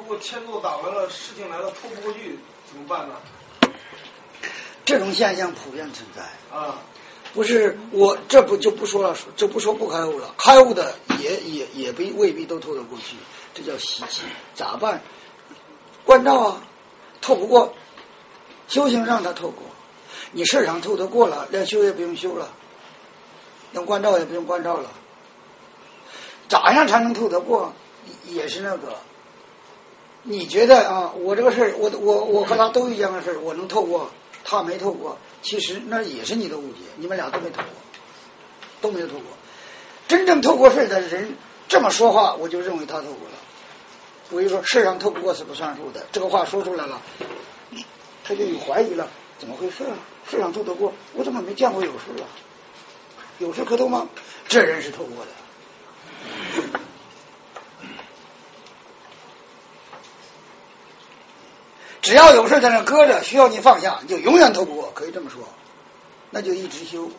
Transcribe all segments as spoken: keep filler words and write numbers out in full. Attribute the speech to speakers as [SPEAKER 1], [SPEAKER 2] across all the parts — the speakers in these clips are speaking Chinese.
[SPEAKER 1] 果签奏打完了，事情来了透不过去，怎么办呢？
[SPEAKER 2] 这种现象普遍存在
[SPEAKER 1] 啊。
[SPEAKER 2] 不是我这不就不说了，这不说不开悟了，开悟的也也也不未必都透得过去，这叫习气。咋办？关照啊，透不过，修行让他透过。你事上透得过了，连修也不用修了，连关照也不用关照了。咋样才能透得过？也是那个，你觉得啊，我这个事儿，我我我和他都一样的事儿，我能透过，他没透过。其实那也是你的误解，你们俩都没透过，都没有透过。真正透过事的人这么说话，我就认为他透过了。我就说世上透不过是不算数的，这个话说出来了，他就有怀疑了，怎么回事啊？世上透得过，我怎么没见过有事啊？有事可透吗？这人是透过的。只要有事在那搁着，需要你放下，你就永远透不过，可以这么说，那就一直修。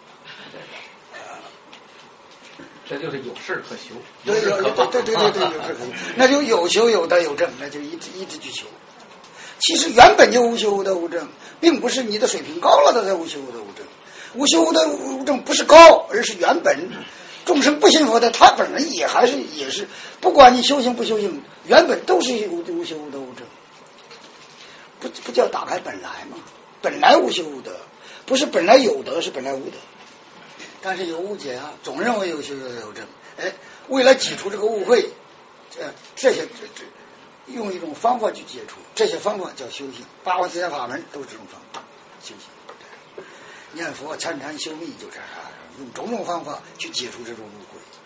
[SPEAKER 3] 这就是有事可修，
[SPEAKER 2] 对对对对对对对，有事可修，那就有修有得有证，那就一直一直去修。其实原本就无修无得无证，并不是你的水平高了的才无修无得无证。无修无得无证不是高，而是原本众生不信佛的，他本人也还是也是，不管你修行不修行，原本都是无无修无得无证。不不叫打开本来吗？本来无修无得，不是本来有德，是本来无德。但是有误解啊，总认为有修有得有证。哎，为了解除这个误会，呃，这些这这用一种方法去解除，这些方法叫修行。八万四千法门都是这种方法修行。念佛、参禅、修密，就是用种种方法去解除这种误会。